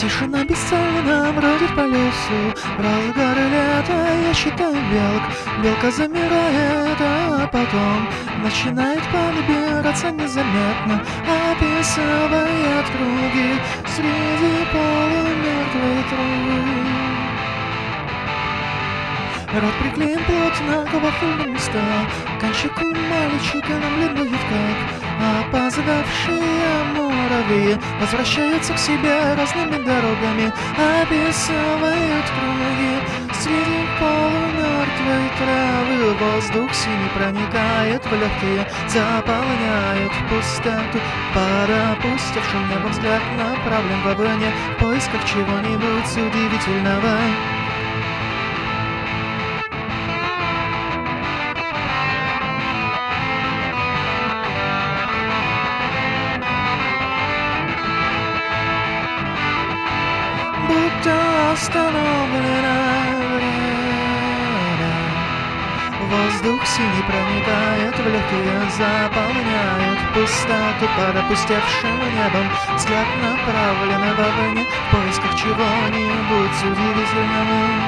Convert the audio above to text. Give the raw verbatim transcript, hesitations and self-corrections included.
Тишина бесцельно бродит по лесу, в разгар лета я считаю белок. Белка замирает, а потом начинает подбираться незаметно, описывает круги среди полумертвой травы. Рот приклеен плотно к вафельным местам, кончику мальчика нам ледует как опоздавшие муравьи возвращаются к себе разными дорогами, описывают круги среди полумертвой травы. Воздух синий проникает в легкие, заполняет пустоту. Под опустевшим небом взгляд направлен вовне в поисках чего-нибудь удивительного. Будто остановлено время. Воздух синий проникает в легкие, заполняет пустоту. Под опустевшим небом взгляд направлен вовне в поисках чего-нибудь удивительного.